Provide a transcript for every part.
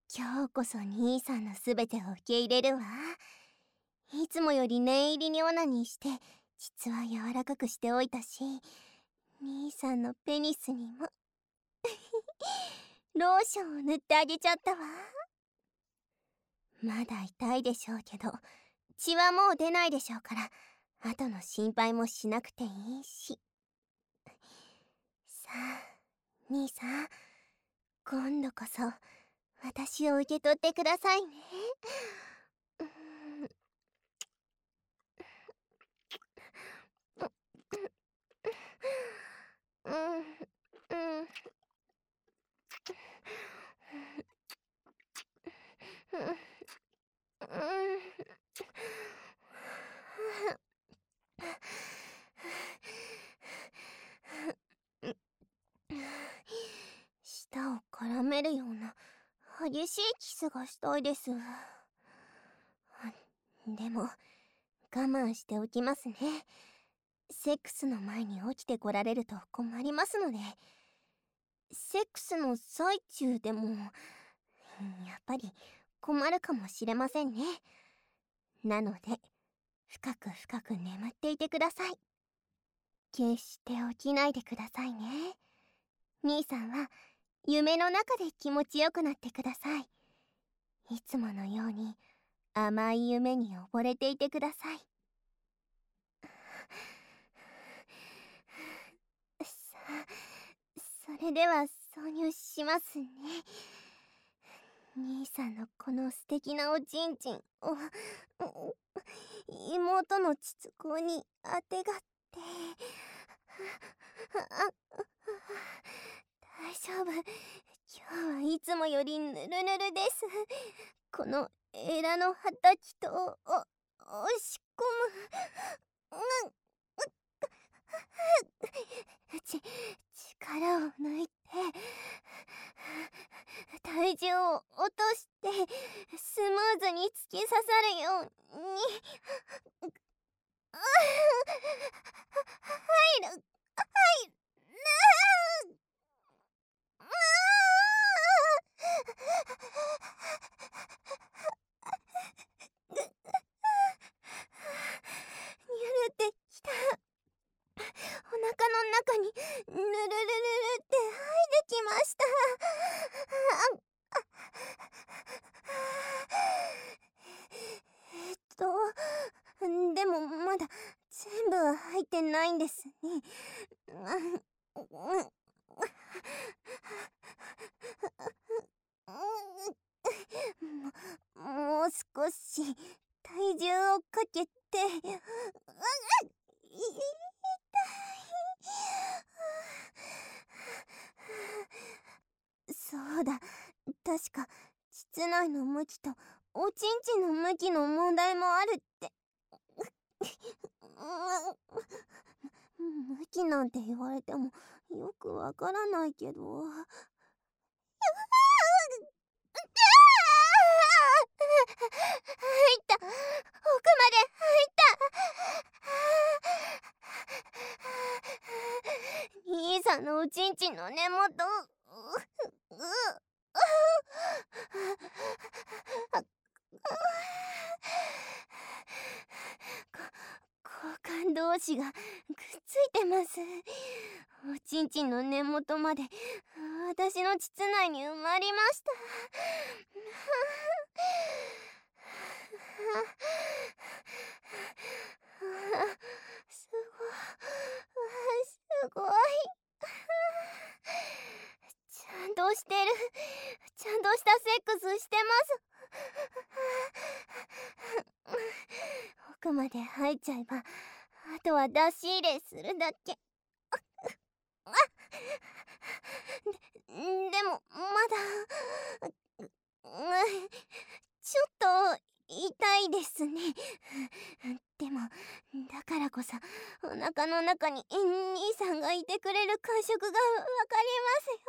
今日こそ兄さんのすべてを受け入れるわ。いつもより念入りにオナニーして、実は柔らかくしておいたし、兄さんのペニスにもローションを塗ってあげちゃったわ。まだ痛いでしょうけど、血はもう出ないでしょうから、後の心配もしなくていいし。さあ、兄さん、今度こそ私を受け取ってくださいね。うんうんうん舌を絡めるような激しいキスがしたいです。でも我慢しておきますね。セックスの前に起きてこられると困りますので。セックスの最中でもやっぱり困るかもしれませんね。なので深く深く眠っていてください。決して起きないでくださいね。兄さんは夢の中で気持ちよくなってください。いつものように甘い夢に溺れていてください。さあ、それでは挿入しますね。兄さんのこの素敵なおちんちんを妹の膣口にあてがって。大丈夫、今日はいつもよりぬるぬるです。このエラのはたきと押し込む、力を抜いて体重を落としてスムーズに突き刺さるように入る。にゅるってきた。お腹の中にぬるるるるって入ってきました。でもまだ全部は入ってないんですね。もう少し体重をかけて。そうだ、確か膣内の向きとおちんちんの向きの問題もあるって。向きなんて言われてもよくわからないけど。入った、奥まで入った。兄さんのおちんちんの根元交換同士がくっついてます。おちんちんの根元まで私の膣内に埋まりました。すごい。ちゃんとしてる。ちゃんとしたセックスしてます。奥まで入っちゃえばあとは出し入れするだけ。でもまだちょっと痛いですね。でもだからこそお腹の中に兄さんがいてくれる感触がわかりますよ。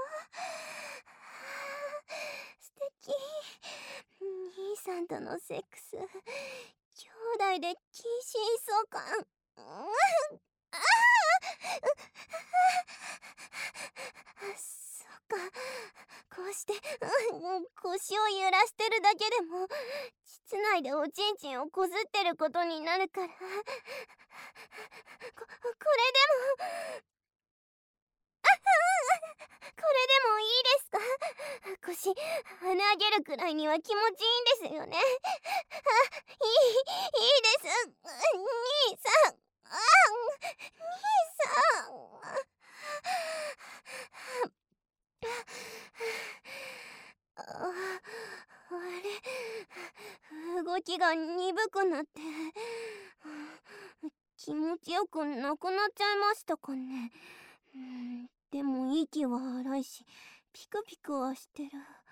素敵。兄さんとのセックス、兄弟で近親相関。そっか、こうして、腰を揺らしてるだけでも膣内でおちんちんをこすってることになるから、これでもいいですか？腰跳ね上げるくらいには気持ちいいんですよね。いいです。兄さん。兄さん。あれ、動きが鈍くなって、気持ちよくなくなっちゃいましたかね。でも息は荒いし、ピクピクはしてる。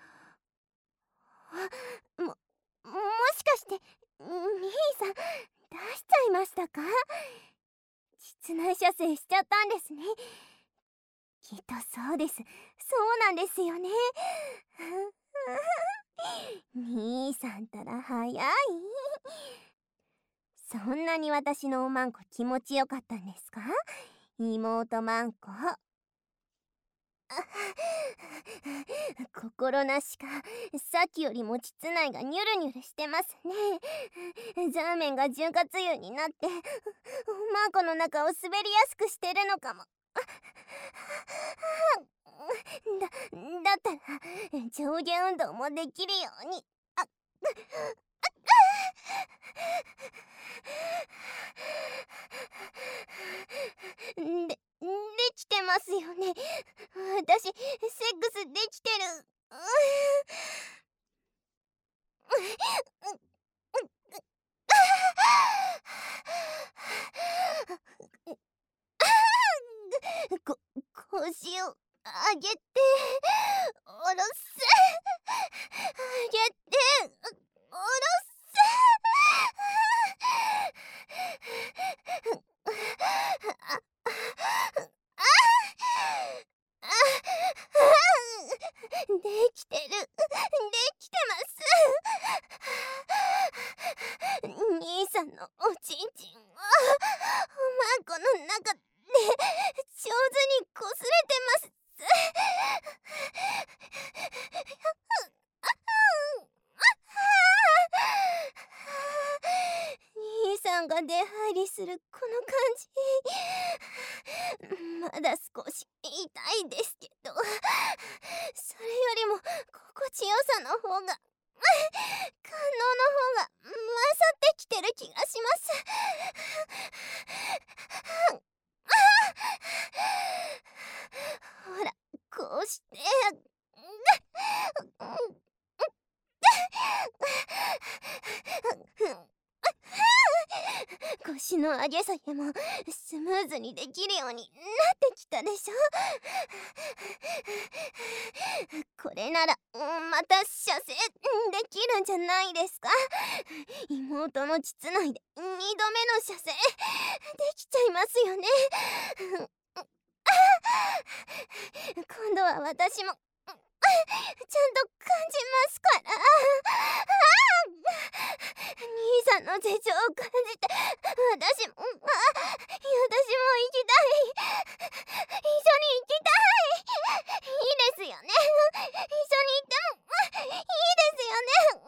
もしかして、兄さん、出しちゃいましたか？膣内射精しちゃったんですね。きっとそうです。そうなんですよね。兄さんたら早い。そんなに私のおまんこ気持ちよかったんですか？妹まんこ。心なしか、さっきよりも膣内がニュルニュルしてますね。ザーメンが潤滑油になって、マーコの中を滑りやすくしてるのかも。だったら、上下運動もできるように。できてますよね。私、セックスできてる。こ腰を上げて下ろす、上げて下ろす。できてる、できてます。兄さんのおちんちんをおまんこの中で上手にこすれてます。兄さんが出入りするこの感じ、まだ少し痛いですけど、それよりも心地よさの方が、感動の方が勝ってきてる気がします。ほら、こうして腰の上げ下げもスムーズにできるようになってきたでしょ。これならまた射精できるんじゃないですか。妹の膣内で2度目の射精できちゃいますよね。今度は私もちゃんと感じますから。兄さんの手錠を感じて、私も行きたい。一緒に行きたい。いいですよね。一緒に行ってもいいですよね。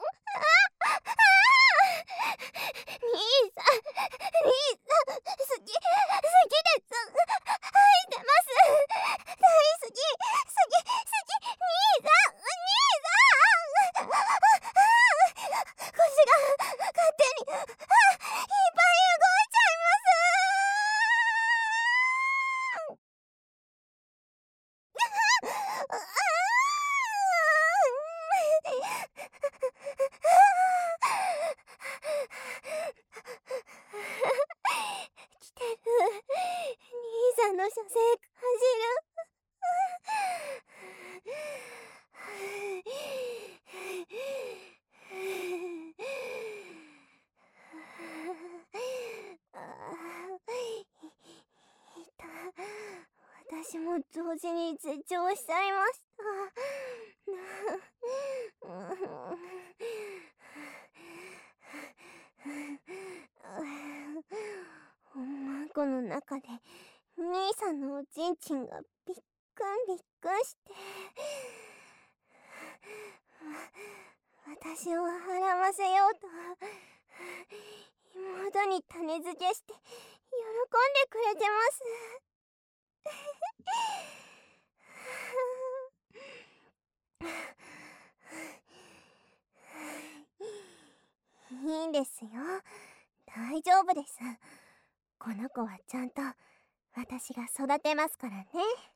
兄さん、好きです。愛してます。大好き、兄さん、腰が勝手にいっぱい動いちゃいます。来てる。兄さんの射精感じる。私も同時に絶頂しちゃいました。おまんこの中で兄さんのおちんちんがびっくんびっくんして、 私を笑わせようと妹に種付けして喜んでくれてます。いいんですよ。大丈夫です。この子はちゃんと私が育てますからね。